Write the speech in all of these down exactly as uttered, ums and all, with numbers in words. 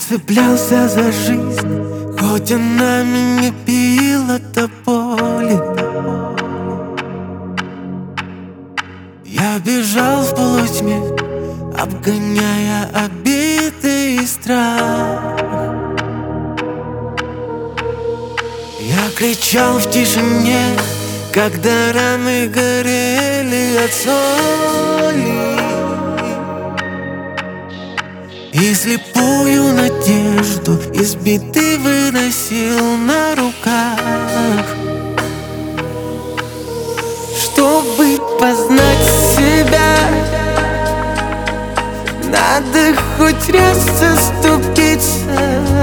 цеплялся за жизнь, хоть она меня била до боли. Я бежал в полутьме, обгоняя обиды и страх. Я кричал в тишине, когда раны горели от соли, и слепую надежду из беды выносил на руках. Чтобы познать себя, надо хоть раз заступиться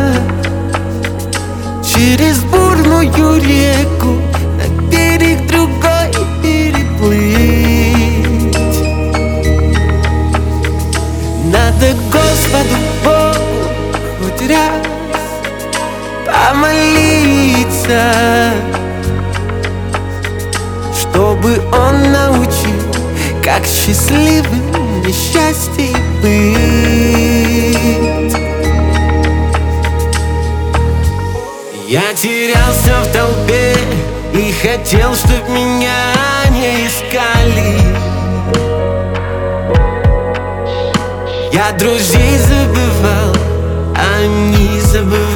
через бурную реку, на берег другой переплыть. Надо Господу Богу хоть раз помолиться, чтобы Он научил, как счастливым несчастье быть. Я терялся в толпе и хотел, чтоб меня не искали. Я друзей забывал, а они забывали.